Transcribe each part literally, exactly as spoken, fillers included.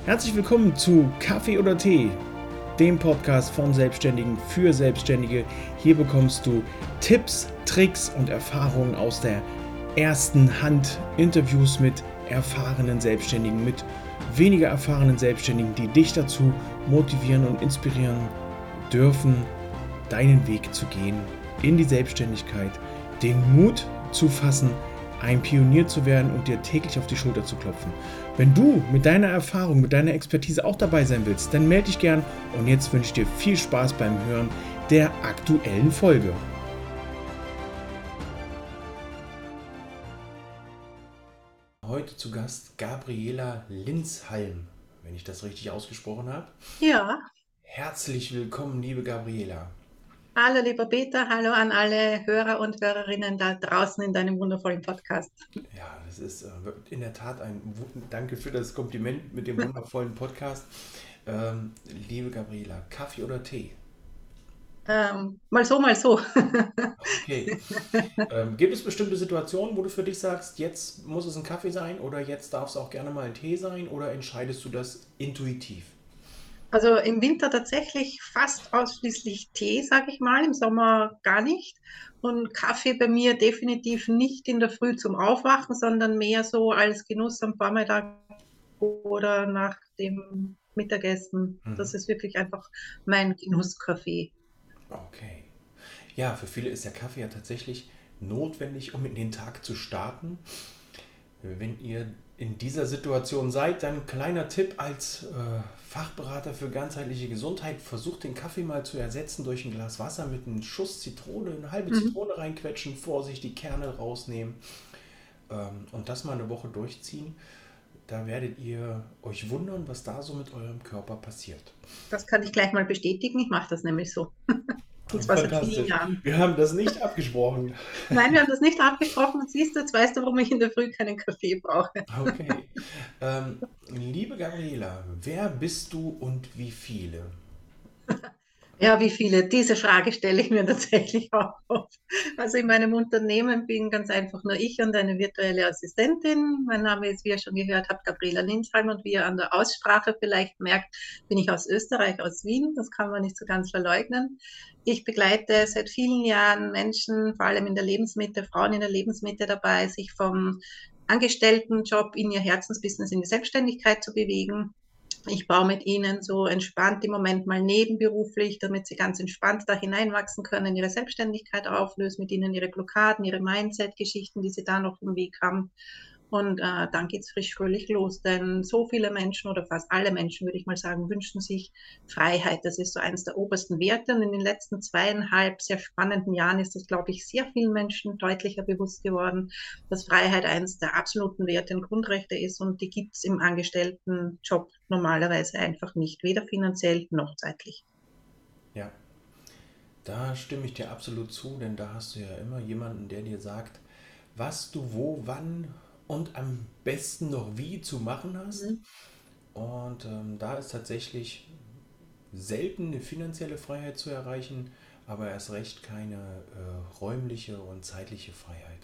Herzlich willkommen zu Kaffee oder Tee, dem Podcast von Selbstständigen für Selbstständige. Hier bekommst du Tipps, Tricks und Erfahrungen aus der ersten Hand, Interviews mit erfahrenen Selbstständigen, mit weniger erfahrenen Selbstständigen, die dich dazu motivieren und inspirieren dürfen, deinen Weg zu gehen in die Selbstständigkeit, den Mut zu fassen, ein Pionier zu werden und dir täglich auf die Schulter zu klopfen. Wenn du mit deiner Erfahrung, mit deiner Expertise auch dabei sein willst, dann melde dich gern und jetzt wünsche ich dir viel Spaß beim Hören der aktuellen Folge. Heute zu Gast Gabriela Linshalm, wenn ich das richtig ausgesprochen habe. Ja, Herzlich willkommen, liebe Gabriela. hallo lieber Peter, hallo an alle Hörer und Hörerinnen da draußen in deinem wundervollen Podcast. Ja, das ist äh, in der Tat ein Wu- Danke für das Kompliment mit dem wundervollen Podcast. Ähm, liebe Gabriela, Kaffee oder Tee? Ähm, mal so, mal so. Okay. Ähm, gibt es bestimmte Situationen, wo du für dich sagst, jetzt muss es ein Kaffee sein oder jetzt darf es auch gerne mal ein Tee sein oder entscheidest du das intuitiv? Also im Winter tatsächlich fast ausschließlich Tee, sage ich mal, im Sommer gar nicht. Und Kaffee bei mir definitiv nicht in der Früh zum Aufwachen, sondern mehr so als Genuss am Vormittag oder nach dem Mittagessen. Mhm. Das ist wirklich einfach mein Genusskaffee. Okay. Ja, für viele ist der Kaffee ja tatsächlich notwendig, um in den Tag zu starten. Wenn ihr in dieser Situation seid, dann ein kleiner Tipp als äh, Fachberater für ganzheitliche Gesundheit. Versucht den Kaffee mal zu ersetzen durch ein Glas Wasser mit einem Schuss Zitrone, eine halbe Mhm. Zitrone reinquetschen, Vorsicht, die Kerne rausnehmen ähm, und das mal eine Woche durchziehen. Da werdet ihr euch wundern, was da so mit eurem Körper passiert. Das kann ich gleich mal bestätigen. Ich mache das nämlich so. Und zwar seit vielen Fantastisch. Jahren. Wir haben das nicht abgesprochen. Nein, wir haben das nicht abgesprochen. Siehst du, jetzt weißt du, warum ich in der Früh keinen Kaffee brauche. Okay. Ähm, liebe Gabriela, wer bist du und wie viele? Ja, wie viele? Diese Frage stelle ich mir tatsächlich auch oft. Also in meinem Unternehmen bin ganz einfach nur ich und eine virtuelle Assistentin. Mein Name ist, wie ihr schon gehört habt, Gabriela Linshalm und wie ihr an der Aussprache vielleicht merkt, bin ich aus Österreich, aus Wien. Das kann man nicht so ganz verleugnen. Ich begleite seit vielen Jahren Menschen, vor allem in der Lebensmitte, Frauen in der Lebensmitte dabei, sich vom Angestelltenjob in ihr Herzensbusiness in die Selbstständigkeit zu bewegen. Ich baue mit ihnen so entspannt im Moment mal nebenberuflich, damit sie ganz entspannt da hineinwachsen können, ihre Selbstständigkeit auflösen, mit ihnen ihre Blockaden, ihre Mindset-Geschichten, die sie da noch im Weg haben. Und äh, dann geht's frisch fröhlich los, denn so viele Menschen oder fast alle Menschen, würde ich mal sagen, wünschen sich Freiheit. Das ist so eines der obersten Werte. Und in den letzten zweieinhalb sehr spannenden Jahren ist das, glaube ich, sehr vielen Menschen deutlicher bewusst geworden, dass Freiheit eines der absoluten Werte und Grundrechte ist und die gibt's im Angestelltenjob normalerweise einfach nicht, weder finanziell noch zeitlich. Ja, da stimme ich dir absolut zu, denn da hast du ja immer jemanden, der dir sagt, was du wo, wann und am besten noch wie zu machen hast. Mhm. Und ähm, da ist tatsächlich selten eine finanzielle Freiheit zu erreichen, aber erst recht keine äh, räumliche und zeitliche Freiheit.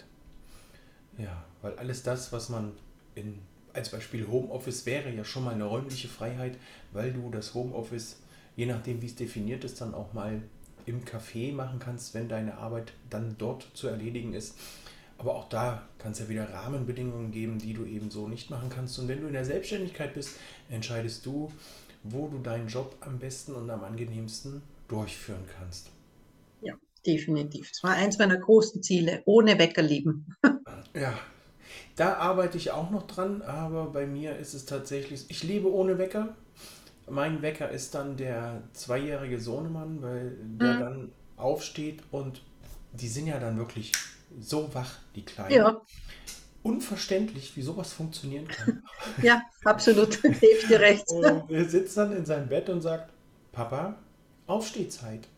Ja, weil alles das, was man in, als Beispiel Homeoffice wäre, ja schon mal eine räumliche Freiheit, weil du das Homeoffice, je nachdem wie es definiert ist, dann auch mal im Café machen kannst, wenn deine Arbeit dann dort zu erledigen ist. Aber auch da kann es ja wieder Rahmenbedingungen geben, die du eben so nicht machen kannst. Und wenn du in der Selbstständigkeit bist, entscheidest du, wo du deinen Job am besten und am angenehmsten durchführen kannst. Ja, definitiv. Das war eins meiner großen Ziele, ohne Wecker leben. Ja, da arbeite ich auch noch dran, aber bei mir ist es tatsächlich, ich lebe ohne Wecker. Mein Wecker ist dann der zweijährige Sohnemann, weil der Mhm. dann aufsteht und die sind ja dann wirklich so wach, die Kleinen. Ja, Unverständlich, wie sowas funktionieren kann. ja, absolut. Gebe ich dir recht. Und er sitzt dann in seinem Bett und sagt, Papa, Aufstehzeit.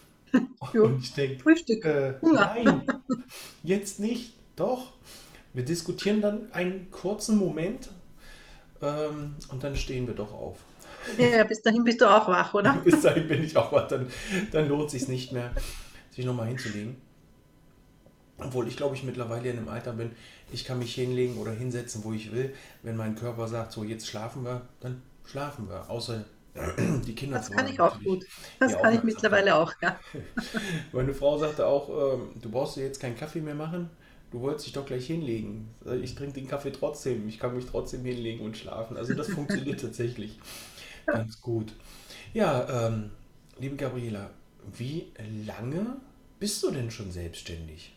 Ja, Und ich denke, Frühstück. äh, Hunger. nein, jetzt nicht. Doch. Wir diskutieren dann einen kurzen Moment ähm, und dann stehen wir doch auf. Ja, ja, bis dahin bist du auch wach, oder? Bis dahin bin ich auch was, dann, dann lohnt es sich nicht mehr, sich nochmal hinzulegen. Obwohl ich glaube ich mittlerweile in einem Alter bin, ich kann mich hinlegen oder hinsetzen, wo ich will. Wenn mein Körper sagt, so jetzt schlafen wir, dann schlafen wir. Außer die Kinder Das kann fordern ich auch natürlich gut. die Das kann ich Aufmerksamkeit. mittlerweile auch, ja. Meine Frau sagte auch, ähm, du brauchst dir jetzt keinen Kaffee mehr machen, du wolltest dich doch gleich hinlegen. Ich trinke den Kaffee trotzdem, ich kann mich trotzdem hinlegen und schlafen. Also das funktioniert tatsächlich ganz gut. Ja, ähm, liebe Gabriela, wie lange bist du denn schon selbstständig?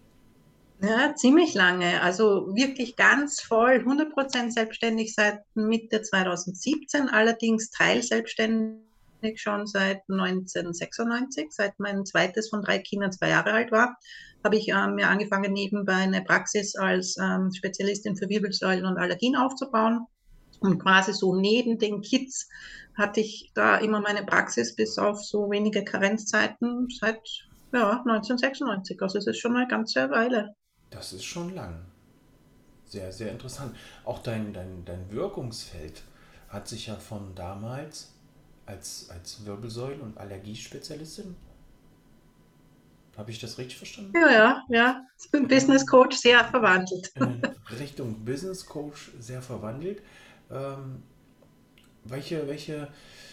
Ja, ziemlich lange. Also wirklich ganz voll, hundert Prozent selbstständig seit Mitte zweitausendsiebzehn, allerdings teilselbstständig schon seit neunzehnhundertsechsundneunzig. Seit mein zweites von drei Kindern zwei Jahre alt war, habe ich ähm, mir angefangen, nebenbei eine Praxis als ähm, Spezialistin für Wirbelsäulen und Allergien aufzubauen. Und quasi so neben den Kids hatte ich da immer meine Praxis bis auf so wenige Karenzzeiten seit ja, neunzehnhundertsechsundneunzig. Also es ist schon eine ganze Weile. Das ist schon lang. Sehr, sehr interessant. Auch dein, dein, dein Wirkungsfeld hat sich ja von damals als, als Wirbelsäule- und Allergiespezialistin, habe ich das richtig verstanden? Ja, ja, ja. Ich bin Business Ähm, Coach sehr verwandelt. in Richtung Business Coach sehr verwandelt. Ähm, welche, welche,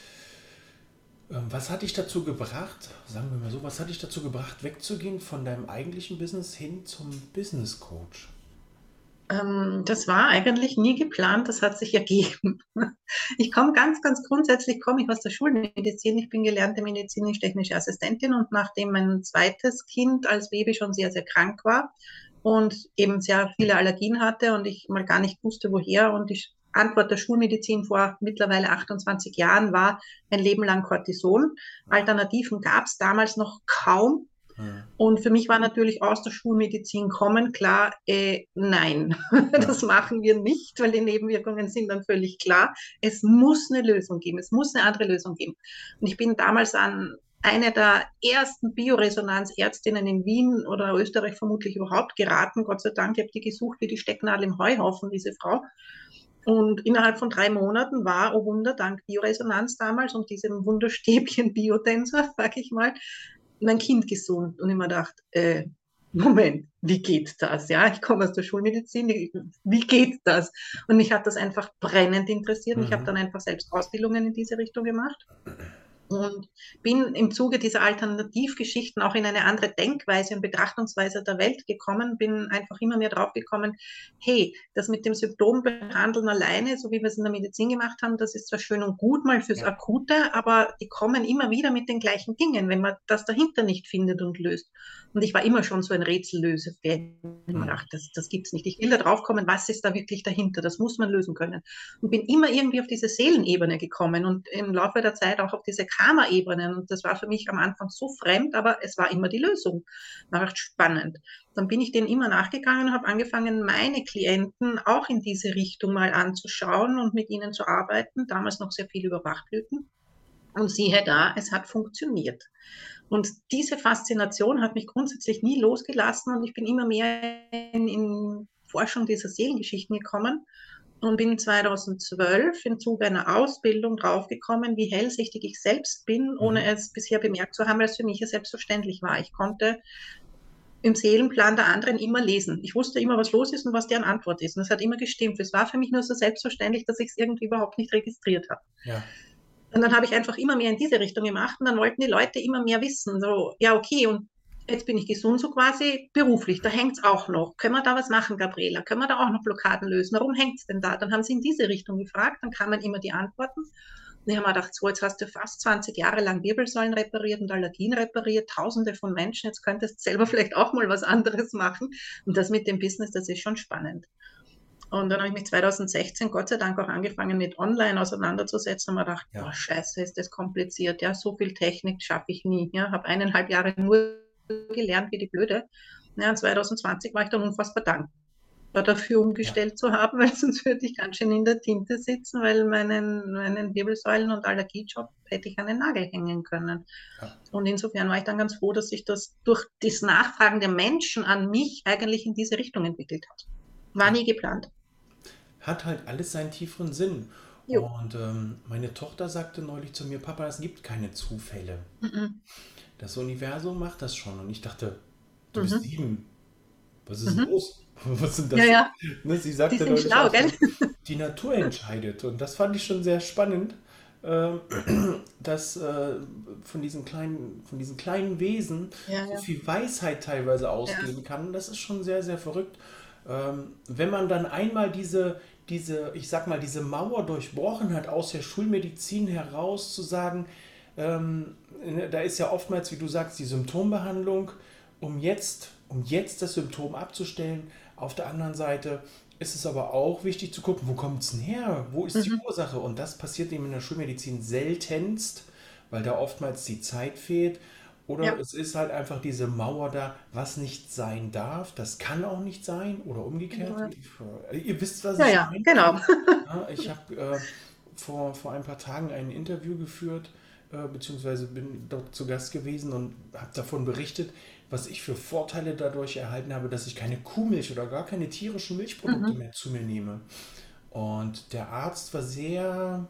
ähm, was hat dich dazu gebracht, sagen wir mal so, was hat dich dazu gebracht, wegzugehen von deinem eigentlichen Business hin zum Business Coach? Ähm, das war eigentlich nie geplant, das hat sich ergeben. Ich komme ganz, ganz grundsätzlich komme ich aus der Schulmedizin. Ich bin gelernte medizinisch-technische Assistentin und nachdem mein zweites Kind als Baby schon sehr, sehr krank war und eben sehr viele Allergien hatte und ich mal gar nicht wusste, woher und die Antwort der Schulmedizin vor mittlerweile achtundzwanzig Jahren war ein Leben lang Cortison. Alternativen gab es damals noch kaum. Hm. Und für mich war natürlich aus der Schulmedizin kommen klar, äh, nein, Ja. das machen wir nicht, weil die Nebenwirkungen sind dann völlig klar. Es muss eine Lösung geben, es muss eine andere Lösung geben. Und ich bin damals an eine der ersten Bioresonanzärztinnen in Wien oder Österreich vermutlich überhaupt geraten. Gott sei Dank, ich habe die gesucht wie die Stecknadel im Heuhaufen, diese Frau. Und innerhalb von drei Monaten war, oh Wunder, dank Bioresonanz damals und diesem Wunderstäbchen Biotensor, sag ich mal, mein Kind gesund. Und ich mir gedacht, äh, Moment, wie geht das? Ja, ich komme aus der Schulmedizin, wie geht das? Und mich hat das einfach brennend interessiert und ich habe Mhm. dann einfach selbst Ausbildungen in diese Richtung gemacht und bin im Zuge dieser Alternativgeschichten auch in eine andere Denkweise und Betrachtungsweise der Welt gekommen, bin einfach immer mehr drauf gekommen, hey, das mit dem Symptombehandeln alleine, so wie wir es in der Medizin gemacht haben, das ist zwar schön und gut mal fürs Ja. Akute, aber die kommen immer wieder mit den gleichen Dingen, wenn man das dahinter nicht findet und löst. Und ich war immer schon so ein Rätsellöse-Fan. Ich habe mir Mhm. gedacht, das, das gibt's nicht. Ich will da drauf kommen, was ist da wirklich dahinter? Das muss man lösen können. Und bin immer irgendwie auf diese Seelenebene gekommen und im Laufe der Zeit auch auf diese Karma-Ebenen. Und das war für mich am Anfang so fremd, aber es war immer die Lösung. War recht spannend. Dann bin ich denen immer nachgegangen und habe angefangen, meine Klienten auch in diese Richtung mal anzuschauen und mit ihnen zu arbeiten. Damals noch sehr viel über Bachblüten. Und siehe da, es hat funktioniert. Und diese Faszination hat mich grundsätzlich nie losgelassen und ich bin immer mehr in, in Forschung dieser Seelengeschichten gekommen und bin zweitausendzwölf im Zuge einer Ausbildung draufgekommen, wie hellsichtig ich selbst bin, ohne Mhm. es bisher bemerkt zu haben, weil es für mich ja selbstverständlich war. Ich konnte im Seelenplan der anderen immer lesen. Ich wusste immer, was los ist und was deren Antwort ist. Und es hat immer gestimmt. Es war für mich nur so selbstverständlich, dass ich es irgendwie überhaupt nicht registriert habe. Ja. Und dann habe ich einfach immer mehr in diese Richtung gemacht und dann wollten die Leute immer mehr wissen. So, ja, okay, und jetzt bin ich gesund, so quasi beruflich, da hängt es auch noch. Können wir da was machen, Gabriela? Können wir da auch noch Blockaden lösen? Warum hängt es denn da? Dann haben sie in diese Richtung gefragt, dann kamen immer die Antworten. Und ich habe mir gedacht, so, jetzt hast du fast zwanzig Jahre lang Wirbelsäulen repariert und Allergien repariert, tausende von Menschen, jetzt könntest du selber vielleicht auch mal was anderes machen. Und das mit dem Business, das ist schon spannend. Und dann habe ich mich zweitausendsechzehn Gott sei Dank auch angefangen mit Online auseinanderzusetzen und mir gedacht, Ja. boah, scheiße, ist das kompliziert. Ja, so viel Technik schaffe ich nie. Ja, habe eineinhalb Jahre nur gelernt wie die Blöde. Ja, und zweitausendzwanzig war ich dann unfassbar dankbar dafür Ja. umgestellt zu haben, weil sonst würde ich ganz schön in der Tinte sitzen, weil meinen, meinen Wirbelsäulen- und Allergiejob hätte ich an den Nagel hängen können. Ja. Und insofern war ich dann ganz froh, dass sich das durch das Nachfragen der Menschen an mich eigentlich in diese Richtung entwickelt hat. War Ja. nie geplant. Hat halt alles seinen tieferen Sinn. Jo. Und ähm, meine Tochter sagte neulich zu mir, Papa, es gibt keine Zufälle. Mhm. Das Universum macht das schon. Und ich dachte, du bist Mhm. sieben. Was ist Mhm. los? Was sind Ja, das? ja, Ne, sie die sagte sind neulich schlau, auch gell? so, die Natur entscheidet. Und das fand ich schon sehr spannend, ähm, dass äh, von diesen kleinen, von diesen kleinen Wesen Ja, so ja, viel Weisheit teilweise ja. ausgehen kann. Das ist schon sehr, sehr verrückt. Ähm, wenn man dann einmal diese, diese, ich sag mal, diese Mauer durchbrochen hat, aus der Schulmedizin heraus zu sagen, ähm, da ist ja oftmals, wie du sagst, die Symptombehandlung, um jetzt, um jetzt das Symptom abzustellen. Auf der anderen Seite ist es aber auch wichtig zu gucken, wo kommt es denn her? Wo ist die Mhm. Ursache? Und das passiert eben in der Schulmedizin seltenst, weil da oftmals die Zeit fehlt. Oder Ja, es ist halt einfach diese Mauer da, was nicht sein darf. Das kann auch nicht sein. Oder genau. umgekehrt. Ja, Ihr wisst, was ja, ich ja, meine. genau. Ja, ich habe äh, vor, vor ein paar Tagen ein Interview geführt, äh, beziehungsweise bin dort zu Gast gewesen und habe davon berichtet, was ich für Vorteile dadurch erhalten habe, dass ich keine Kuhmilch oder gar keine tierischen Milchprodukte Mhm. mehr zu mir nehme. Und der Arzt war sehr,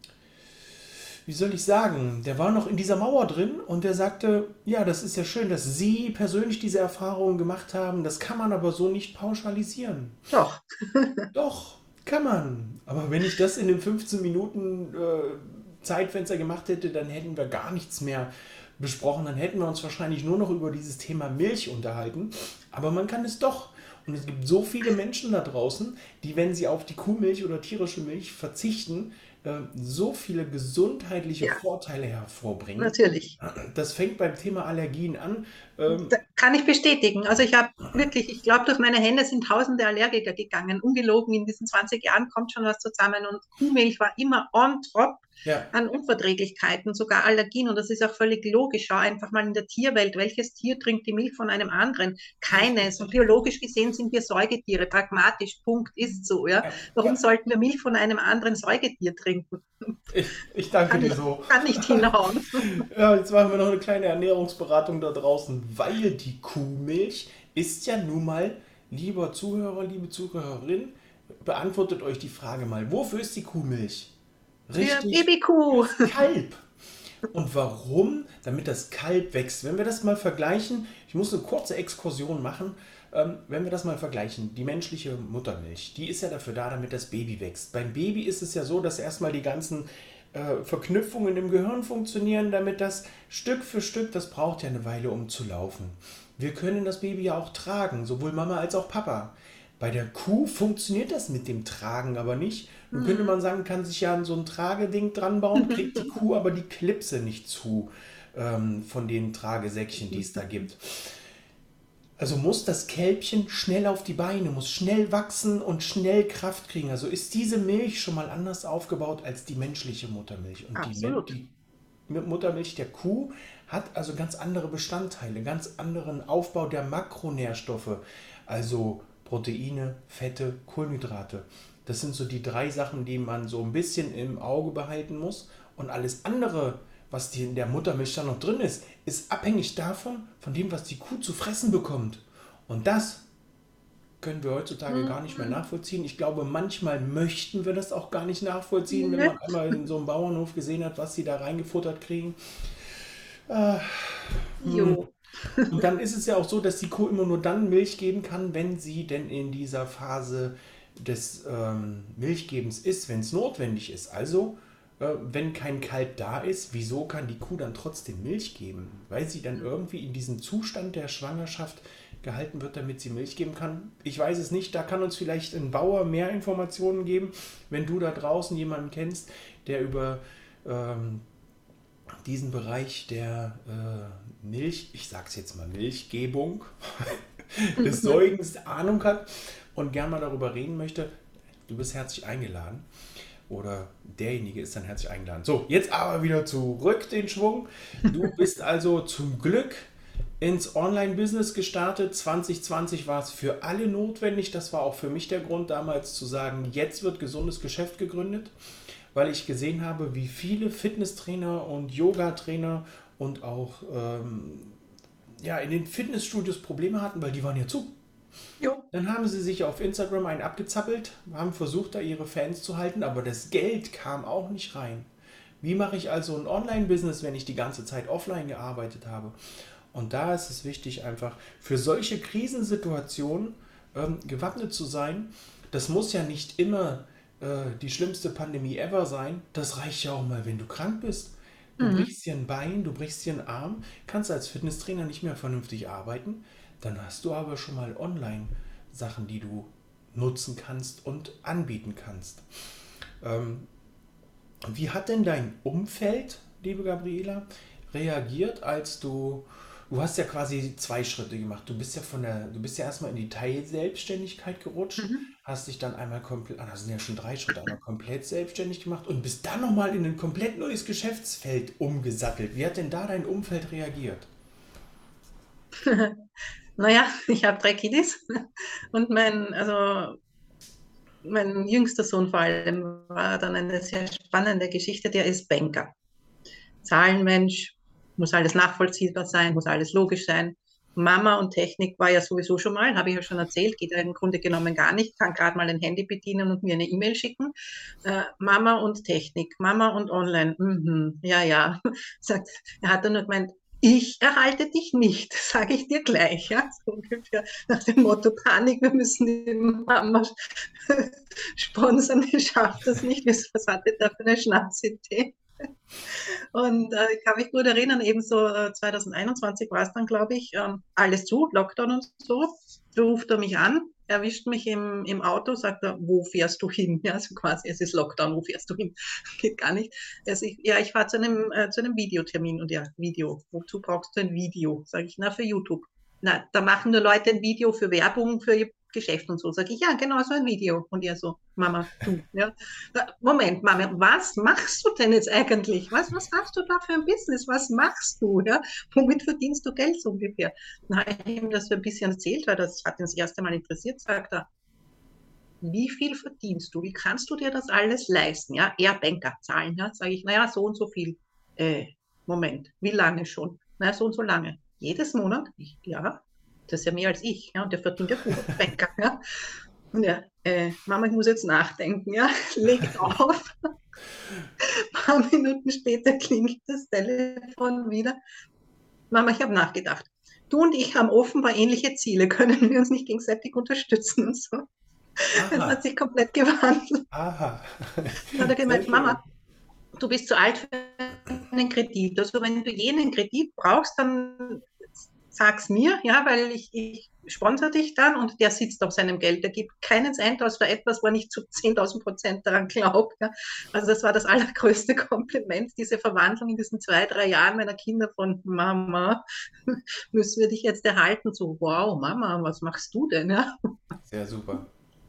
wie soll ich sagen, der war noch in dieser Mauer drin und der sagte, ja, das ist ja schön, dass Sie persönlich diese Erfahrungen gemacht haben, das kann man aber so nicht pauschalisieren. Doch. Doch, kann man. Aber wenn ich das in den fünfzehn Minuten äh, Zeitfenster gemacht hätte, dann hätten wir gar nichts mehr besprochen. Dann hätten wir uns wahrscheinlich nur noch über dieses Thema Milch unterhalten. Aber man kann es doch. Und es gibt so viele Menschen da draußen, die, wenn sie auf die Kuhmilch oder tierische Milch verzichten, äh, so viele gesundheitliche Ja, Vorteile hervorbringen. natürlich. Das fängt beim Thema Allergien an. Ähm, Da kann ich bestätigen. Also ich habe wirklich, ich glaube, durch meine Hände sind tausende Allergiker gegangen. Ungelogen, in diesen zwanzig Jahren kommt schon was zusammen. Und Kuhmilch war immer on top ja, an Unverträglichkeiten, sogar Allergien. Und das ist auch völlig logisch. Schau einfach mal in der Tierwelt, welches Tier trinkt die Milch von einem anderen? Keines. Und richtig. biologisch gesehen sind wir Säugetiere. Pragmatisch, Punkt, ist so. Ja? Ja, Warum ja. sollten wir Milch von einem anderen Säugetier trinken? Ich, ich danke Kann dir nicht, so. kann nicht hinhauen. Ja, jetzt machen wir noch eine kleine Ernährungsberatung da draußen, weil die Kuhmilch ist ja nun mal, lieber Zuhörer, liebe Zuhörerin, beantwortet euch die Frage mal, wofür ist die Kuhmilch? Für Richtig, Babykuh. fürs Kalb. Und warum? Damit das Kalb wächst. Wenn wir das mal vergleichen, ich muss eine kurze Exkursion machen, ähm, wenn wir das mal vergleichen, die menschliche Muttermilch, die ist ja dafür da, damit das Baby wächst. Beim Baby ist es ja so, dass erstmal die ganzen äh, Verknüpfungen im Gehirn funktionieren, damit das Stück für Stück, das braucht ja eine Weile, um zu laufen. Wir können das Baby ja auch tragen, sowohl Mama als auch Papa. Bei der Kuh funktioniert das mit dem Tragen aber nicht. Nun könnte Hm. man sagen, kann sich ja an so ein Trageding dran bauen, kriegt die Kuh aber die Klipse nicht zu ähm, von den Tragesäckchen, die es da gibt. Also muss das Kälbchen schnell auf die Beine, muss schnell wachsen und schnell Kraft kriegen. Also ist diese Milch schon mal anders aufgebaut als die menschliche Muttermilch. Und die, Men- Absolut. die Muttermilch der Kuh hat also ganz andere Bestandteile, ganz anderen Aufbau der Makronährstoffe, also Proteine, Fette, Kohlenhydrate. Das sind so die drei Sachen, die man so ein bisschen im Auge behalten muss. Und alles andere, was die in der Muttermilch dann noch drin ist, ist abhängig davon, von dem, was die Kuh zu fressen bekommt. Und das können wir heutzutage gar nicht mehr Hm. nachvollziehen. Ich glaube, manchmal möchten wir das auch gar nicht nachvollziehen, wenn Nö. man einmal in so einem Bauernhof gesehen hat, was sie da reingefuttert kriegen. Äh, hm. Jo. Und dann ist es ja auch so, dass die Kuh immer nur dann Milch geben kann, wenn sie denn in dieser Phase des ähm, Milchgebens ist, wenn es notwendig ist. Also, äh, wenn kein Kalb da ist, wieso kann die Kuh dann trotzdem Milch geben? Weil sie dann irgendwie in diesem Zustand der Schwangerschaft gehalten wird, damit sie Milch geben kann. Ich weiß es nicht, da kann uns vielleicht ein Bauer mehr Informationen geben, wenn du da draußen jemanden kennst, der über ähm, diesen Bereich der äh, Milch, ich sag's jetzt mal Milchgebung, des Säugens Ahnung hat und gern mal darüber reden möchte, du bist herzlich eingeladen. Oder derjenige ist dann herzlich eingeladen. So, jetzt aber wieder zurück den Schwung. Du bist also zum Glück ins Online-Business gestartet. zwanzig zwanzig war es für alle notwendig. Das war auch für mich der Grund damals zu sagen, jetzt wird gesundes Geschäft gegründet, weil ich gesehen habe, wie viele Fitnesstrainer und Yoga-Trainer und auch ähm, ja, in den Fitnessstudios Probleme hatten, weil die waren ja zu. Jo. Dann haben sie sich auf Instagram einen abgezappelt, haben versucht, da ihre Fans zu halten, aber das Geld kam auch nicht rein. Wie mache ich also ein Online-Business, wenn ich die ganze Zeit offline gearbeitet habe? Und da ist es wichtig, einfach für solche Krisensituationen ähm, gewappnet zu sein. Das muss ja nicht immer äh, die schlimmste Pandemie ever sein. Das reicht ja auch mal, wenn du krank bist. Du Mhm. brichst dir ein Bein, du brichst dir einen Arm, kannst als Fitnesstrainer nicht mehr vernünftig arbeiten. Dann hast du aber schon mal online Sachen, die du nutzen kannst und anbieten kannst. Ähm, Wie hat denn dein Umfeld, liebe Gabriela, reagiert, als du, du hast ja quasi zwei Schritte gemacht. Du bist ja von der, du bist ja erstmal in die Teilselbstständigkeit gerutscht, Mhm. hast dich dann einmal komplett, ah, das sind ja schon drei Schritte, einmal komplett selbstständig gemacht und bist dann nochmal in ein komplett neues Geschäftsfeld umgesattelt. Wie hat denn da dein Umfeld reagiert? Naja, ich habe drei Kiddies und mein, also mein jüngster Sohn vor allem war dann eine sehr spannende Geschichte. Der ist Banker, Zahlenmensch, muss alles nachvollziehbar sein, muss alles logisch sein. Mama und Technik war ja sowieso schon mal, habe ich ja schon erzählt, geht ja im Grunde genommen gar nicht, kann gerade mal ein Handy bedienen und mir eine E-Mail schicken. Äh, Mama und Technik, Mama und Online, mhm, ja, ja, sagt, er hat dann nur gemeint, ich erhalte dich nicht, sage ich dir gleich, ja, so ungefähr nach dem Motto Panik, wir müssen die Mama sponsern, die schafft das nicht, was hat er da für eine Schnapsidee? Und äh, ich kann mich gut erinnern, eben so äh, zwanzig einundzwanzig war es dann, glaube ich, ähm, alles zu, Lockdown und so. Ruft er mich an, erwischt mich im, im Auto, sagt er, wo fährst du hin? Ja, so quasi, es ist Lockdown, wo fährst du hin? Geht gar nicht. Also ich, ja, ich fahre zu einem, äh, zu einem Videotermin und ja, Video. Wozu brauchst du ein Video? Sage ich, na, für YouTube. Na, da machen nur Leute ein Video für Werbung, für ihr Geschäft und so. Sage ich, ja, genau so ein Video. Und er so, Mama, du, ja. Moment, Mama, was machst du denn jetzt eigentlich? Was, was hast du da für ein Business? Was machst du? Ja? Womit verdienst du Geld so ungefähr? Dann habe ich ihm das so ein bisschen erzählt, weil das hat ihn das erste Mal interessiert, sagt er, wie viel verdienst du? Wie kannst du dir das alles leisten? Ja, er Banker, Zahlen, ja, sage ich, naja, so und so viel. Äh, Moment, wie lange schon? Naja, so und so lange. Jedes Monat? Ich, ja, das ist ja mehr als ich, ja, und der verdient ja gut, Banker, ja. Und ja, äh, Mama, ich muss jetzt nachdenken, ja, legt auf. Ein paar Minuten später klingelt das Telefon wieder. Mama, ich habe nachgedacht. Du und ich haben offenbar ähnliche Ziele. Können wir uns nicht gegenseitig unterstützen und so? Es hat Aha, sich komplett gewandelt. aha, Dann hat er sehr gemeint, schön. Mama, du bist zu alt für einen Kredit. Also wenn du jenen Kredit brauchst, dann sag's mir, ja, weil ich, ich sponsere dich dann und der sitzt auf seinem Geld. Der gibt keinen Cent aus für etwas, wo er nicht zu zehntausend Prozent daran glaubt. Ja. Also das war das allergrößte Kompliment, diese Verwandlung in diesen zwei, drei Jahren meiner Kinder von Mama, müssen wir dich jetzt erhalten? So, wow, Mama, was machst du denn? Ja, Sehr super.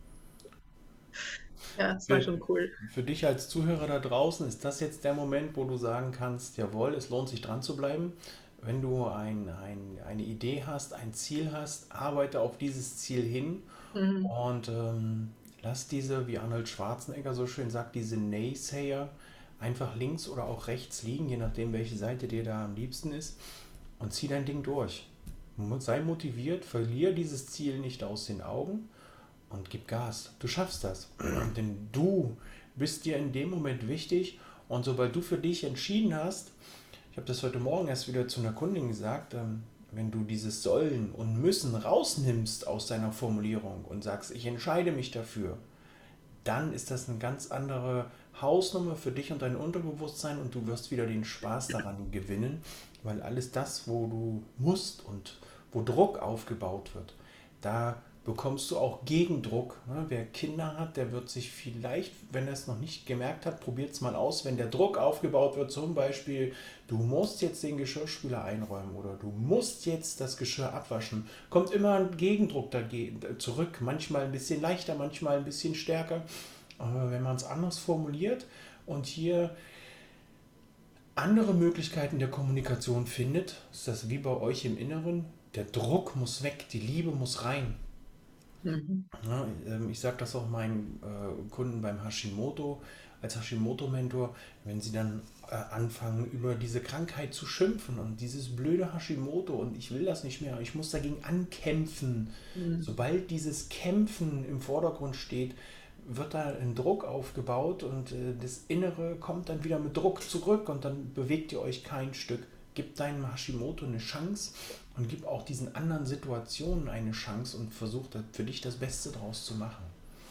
ja, das war Für, schon cool. für dich als Zuhörer da draußen ist das jetzt der Moment, wo du sagen kannst, jawohl, es lohnt sich dran zu bleiben. Wenn du ein, ein, eine Idee hast, ein Ziel hast, arbeite auf dieses Ziel hin Mhm. und ähm, lass diese, wie Arnold Schwarzenegger so schön sagt, diese Naysayer einfach links oder auch rechts liegen, je nachdem, welche Seite dir da am liebsten ist, und zieh dein Ding durch. Sei motiviert, verlier dieses Ziel nicht aus den Augen und gib Gas. Du schaffst das. Denn du bist dir in dem Moment wichtig, und sobald du für dich entschieden hast, ich habe das heute Morgen erst wieder zu einer Kundin gesagt, ähm, wenn du dieses Sollen und Müssen rausnimmst aus deiner Formulierung und sagst, ich entscheide mich dafür, dann ist das eine ganz andere Hausnummer für dich und dein Unterbewusstsein, und du wirst wieder den Spaß daran gewinnen, weil alles das, wo du musst und wo Druck aufgebaut wird, da bekommst du auch Gegendruck. Ne? Wer Kinder hat, der wird sich vielleicht, wenn er es noch nicht gemerkt hat, probiert es mal aus, wenn der Druck aufgebaut wird, zum Beispiel, du musst jetzt den Geschirrspüler einräumen oder du musst jetzt das Geschirr abwaschen, kommt immer ein Gegendruck dagegen, zurück, manchmal ein bisschen leichter, manchmal ein bisschen stärker. Aber wenn man es anders formuliert und hier andere Möglichkeiten der Kommunikation findet, ist das wie bei euch im Inneren, der Druck muss weg, die Liebe muss rein. Mhm. Ja, ähm, ich sage das auch meinen äh, Kunden beim Hashimoto, als Hashimoto-Mentor, wenn sie dann äh, anfangen, über diese Krankheit zu schimpfen und dieses blöde Hashimoto und ich will das nicht mehr, ich muss dagegen ankämpfen. Mhm. Sobald dieses Kämpfen im Vordergrund steht, wird da ein Druck aufgebaut und äh, das Innere kommt dann wieder mit Druck zurück und dann bewegt ihr euch kein Stück. Gebt deinem Hashimoto eine Chance und gib auch diesen anderen Situationen eine Chance und versuch da für dich das Beste draus zu machen.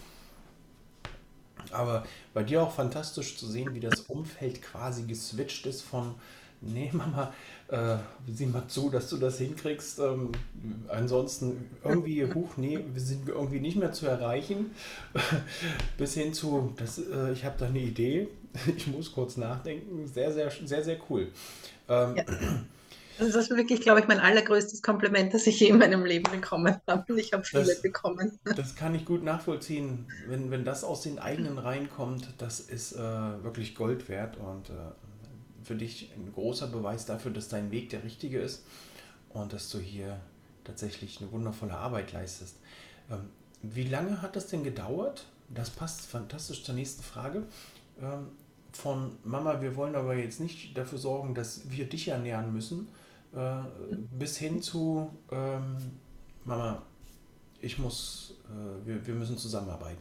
Aber bei dir auch fantastisch zu sehen, wie das Umfeld quasi geswitcht ist von, nee, Mama, äh, sieh mal zu, dass du das hinkriegst. Ähm, ansonsten irgendwie, huch, nee, wir sind irgendwie nicht mehr zu erreichen. Bis hin zu, das, äh, ich habe da eine Idee, ich muss kurz nachdenken. Sehr, sehr, sehr, sehr cool. Ähm, Ja. Also das ist wirklich, glaube ich, mein allergrößtes Kompliment, das ich je in meinem Leben bekommen habe. Und ich habe viele das, bekommen. das kann ich gut nachvollziehen. Wenn, wenn das aus den eigenen Reihen kommt, das ist äh, wirklich Gold wert und äh, für dich ein großer Beweis dafür, dass dein Weg der richtige ist und dass du hier tatsächlich eine wundervolle Arbeit leistest. Ähm, wie lange hat das denn gedauert? Das passt fantastisch zur nächsten Frage. Ähm, von Mama, wir wollen aber jetzt nicht dafür sorgen, dass wir dich ernähren müssen, äh, bis hin zu ähm, Mama, ich muss, äh, wir, wir müssen zusammenarbeiten.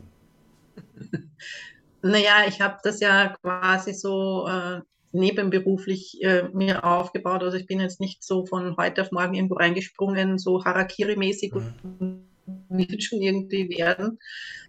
Naja, ich habe das ja quasi so äh, nebenberuflich äh, mir aufgebaut. Also ich bin jetzt nicht so von heute auf morgen irgendwo reingesprungen, so Harakiri-mäßig Mhm. und wird schon irgendwie werden,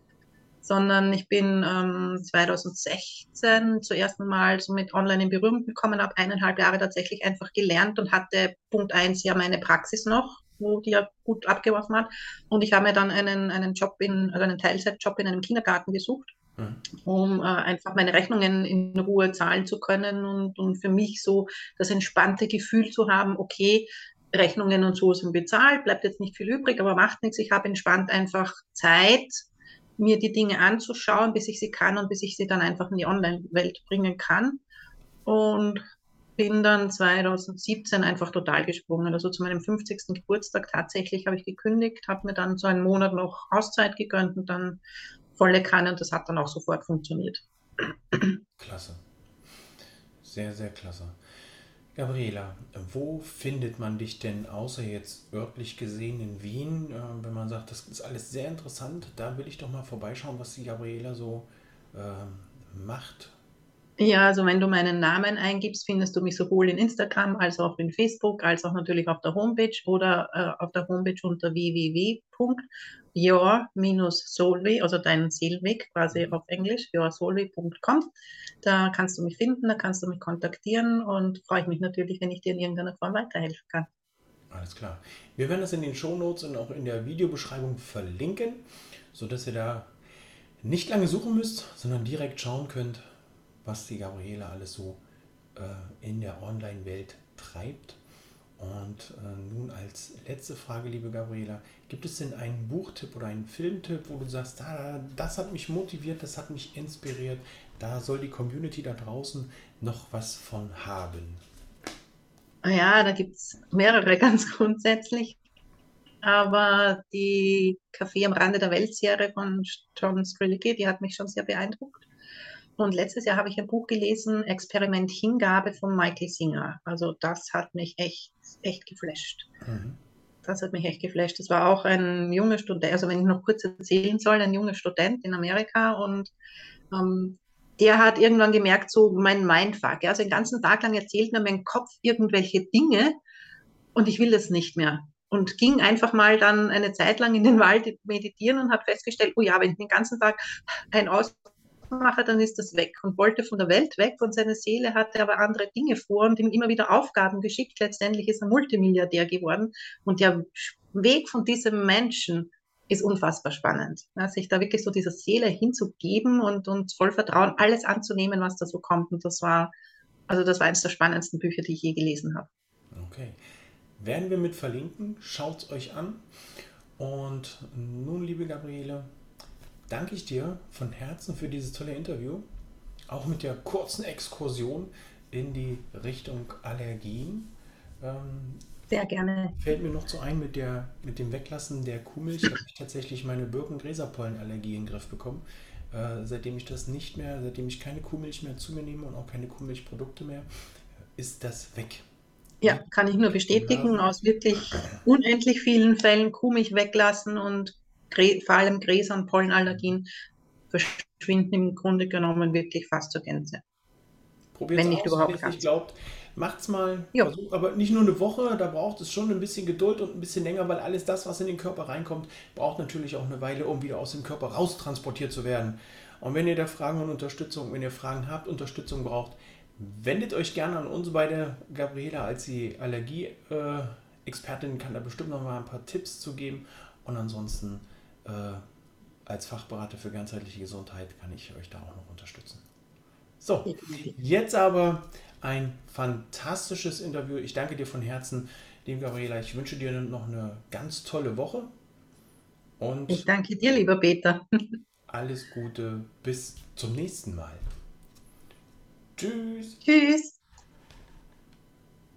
sondern ich bin ähm, zwanzig sechzehn zuerst Mal so mit Online in Berührung gekommen, habe eineinhalb Jahre tatsächlich einfach gelernt und hatte Punkt eins ja meine Praxis noch, wo die ja gut abgeworfen hat. Und ich habe mir dann einen, einen Job in, also einen Teilzeitjob in einem Kindergarten gesucht, Mhm. um äh, einfach meine Rechnungen in Ruhe zahlen zu können und, und für mich so das entspannte Gefühl zu haben, okay, Rechnungen und so sind bezahlt, bleibt jetzt nicht viel übrig, aber macht nichts. Ich habe entspannt einfach Zeit, mir die Dinge anzuschauen, bis ich sie kann und bis ich sie dann einfach in die Online-Welt bringen kann. Und bin dann zwanzig siebzehn einfach total gesprungen. Also zu meinem fünfzigsten Geburtstag tatsächlich habe ich gekündigt, habe mir dann so einen Monat noch Auszeit gegönnt und dann volle Kanne und das hat dann auch sofort funktioniert. Klasse. Sehr, sehr klasse. Gabriela, wo findet man dich denn außer jetzt örtlich gesehen in Wien? Äh, wenn man sagt, das ist alles sehr interessant, da will ich doch mal vorbeischauen, was die Gabriela so ähm, macht. Ja, also wenn du meinen Namen eingibst, findest du mich sowohl in Instagram als auch in Facebook, als auch natürlich auf der Homepage oder äh, auf der Homepage unter w w w punkt your-soulway, also dein Seelenweg quasi auf Englisch, your soulway punkt com. Da kannst du mich finden, da kannst du mich kontaktieren und freue ich mich natürlich, wenn ich dir in irgendeiner Form weiterhelfen kann. Alles klar. Wir werden das in den Shownotes und auch in der Videobeschreibung verlinken, sodass ihr da nicht lange suchen müsst, sondern direkt schauen könnt, was die Gabriela alles so äh, in der Online-Welt treibt. Und äh, nun als letzte Frage, liebe Gabriela, gibt es denn einen Buchtipp oder einen Filmtipp, wo du sagst, ah, das hat mich motiviert, das hat mich inspiriert, da soll die Community da draußen noch was von haben? Ja, da gibt es mehrere ganz grundsätzlich, aber die Café am Rande der Welt-Serie von John Strelicky, die hat mich schon sehr beeindruckt. Und letztes Jahr habe ich ein Buch gelesen, Experiment Hingabe von Michael Singer. Also das hat mich echt, echt geflasht. Mhm. Das hat mich echt geflasht. Das war auch ein junger Student, also wenn ich noch kurz erzählen soll, ein junger Student in Amerika und ähm, der hat irgendwann gemerkt, so mein Mindfuck, ja, also den ganzen Tag lang erzählt mir mein Kopf irgendwelche Dinge und ich will das nicht mehr. Und ging einfach mal dann eine Zeit lang in den Wald meditieren und hat festgestellt, oh ja, wenn ich den ganzen Tag ein Aus mache, dann ist das weg und wollte von der Welt weg und seine Seele hatte aber andere Dinge vor und ihm immer wieder Aufgaben geschickt. Letztendlich ist er Multimilliardär geworden und der Weg von diesem Menschen ist unfassbar spannend. Ja, sich da wirklich so dieser Seele hinzugeben und, und voll Vertrauen alles anzunehmen, was da so kommt. Und das war, also das war eines der spannendsten Bücher, die ich je gelesen habe. Okay. Werden wir mit verlinken. Schaut es euch an. Und nun, liebe Gabriele, danke ich dir von Herzen für dieses tolle Interview. Auch mit der kurzen Exkursion in die Richtung Allergien. Ähm, Sehr gerne. fällt mir noch so ein, mit, der, mit dem Weglassen der Kuhmilch habe ich tatsächlich meine Birkengräserpollenallergie in den Griff bekommen. Äh, seitdem ich das nicht mehr, seitdem ich keine Kuhmilch mehr zu mir nehme und auch keine Kuhmilchprodukte mehr, ist das weg. Ja, kann ich nur bestätigen, aus wirklich unendlich vielen Fällen Kuhmilch weglassen und vor allem Gräser- und Pollenallergien verschwinden im Grunde genommen wirklich fast zur Gänze. Probiert es wenn nicht aus, wenn ihr überhaupt es nicht ganz. glaubt. Macht's mal, Ja, versucht aber nicht nur eine Woche, da braucht es schon ein bisschen Geduld und ein bisschen länger, weil alles das, was in den Körper reinkommt, braucht natürlich auch eine Weile, um wieder aus dem Körper raustransportiert zu werden. Und wenn ihr da Fragen und Unterstützung, wenn ihr Fragen habt, Unterstützung braucht, wendet euch gerne an uns beide. Gabriela als die Allergie-Expertin kann da bestimmt noch mal ein paar Tipps zu geben. Und ansonsten äh, als Fachberater für ganzheitliche Gesundheit kann ich euch da auch noch unterstützen. So, definitiv. jetzt aber ein fantastisches Interview. Ich danke dir von Herzen, liebe Gabriela. Ich wünsche dir noch eine ganz tolle Woche Ich und danke dir, lieber Peter. alles Gute. Bis zum nächsten Mal. Tschüss. Tschüss.